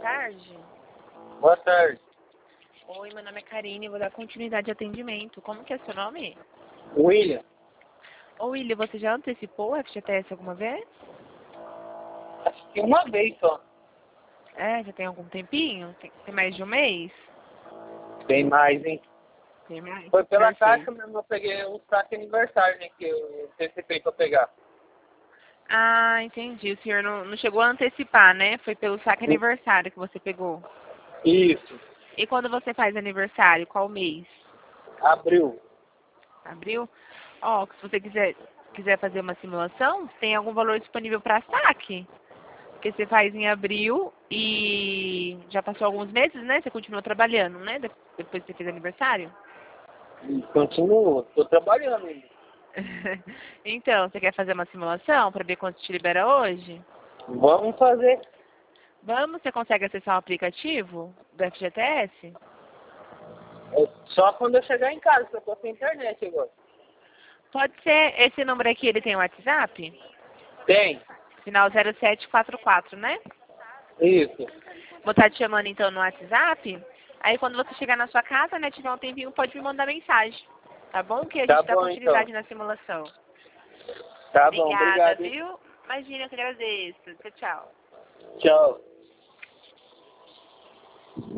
tarde. Boa tarde. Oi, meu nome é Karine, vou dar continuidade de atendimento. Como que é seu nome? William. Ô, William, você já antecipou o FGTS alguma vez? Acho que uma vez só. É, já tem algum tempinho? Tem mais de um mês? Tem mais, hein? Tem mais? Foi pela Perfeito. caixa mesmo, eu peguei um saque aniversário, né? Que eu antecipei pra pegar. Ah, entendi. O senhor não chegou a antecipar, né? Foi pelo saque aniversário que você pegou. Isso. E quando você faz aniversário, qual mês? Abril. Abril? Ó, se você quiser fazer uma simulação, tem algum valor disponível para saque? Porque você faz em abril e já passou alguns meses, né? Você continuou trabalhando, né? Depois que você fez aniversário? E continuo. Tô trabalhando ainda. Então, você quer fazer uma simulação para ver quanto te libera hoje? Vamos fazer. Vamos, você consegue acessar o aplicativo do FGTS? É só quando eu chegar em casa, que eu tô sem internet agora. Pode ser, esse número aqui, ele tem o WhatsApp? Tem. Final 0744, né? Isso. Vou estar te chamando então no WhatsApp. Aí quando você chegar na sua casa, né, tiver um tempinho, pode me mandar mensagem. Tá bom? Que a Tá gente dá bom, então. continuidade na simulação. Tá bom, Obrigada, obrigado, hein? viu? Imagina, eu que agradeço. Tchau, tchau. Tchau.